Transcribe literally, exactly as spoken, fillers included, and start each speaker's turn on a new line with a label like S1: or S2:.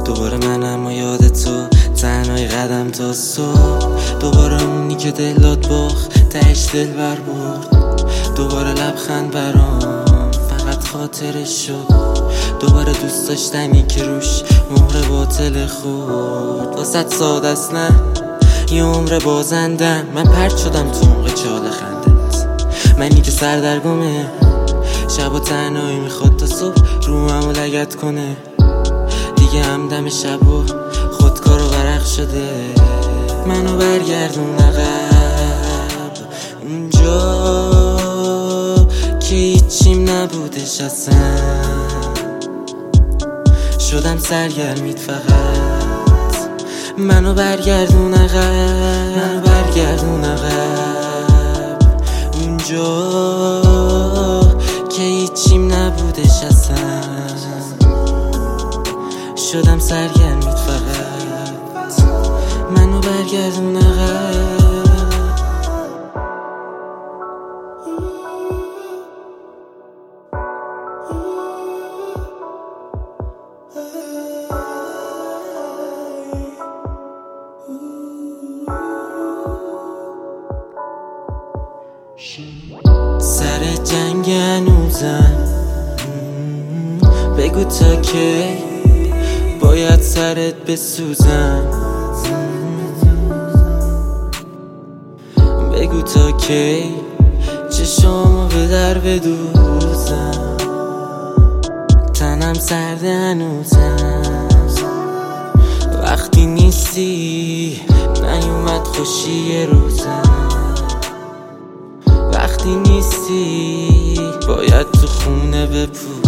S1: دوباره منم و یاد تو تنهای قدم تا صبح. دوباره اونی که دلات باخت تهش دل بر برد. دوباره لبخند برام فقط خاطرش شد. دوباره دوست داشتنی که روش مهر باطل خورد. واسه ساده است نه یه عمر بازندم. من پرت شدم تو موقع چاله خندت. منی که سردرگمه شب و تنهایی میخواد تا صبح رو همو لگت کنه. دیگه همدم شب و خودکار و ورق شده. منو برگردون عقب اونجا که هیچیم نبودش اصلا. شدم سرگرمیت فقط. منو برگردون عقب منو برگردون عقب اونجا که هیچیم نبودش اصلا. شدم سرگرمیت فقط. منو برگردون عقب. سر جنگ هنوزم بگو تا کی باید سرت بسوزم. بگو تا کی چشامو به در بدوزم. تنم سرده هنوزم وقتی نیستی. نیومد خوشی یه روزم وقتی نیستی. باید تو خونه بپوزم.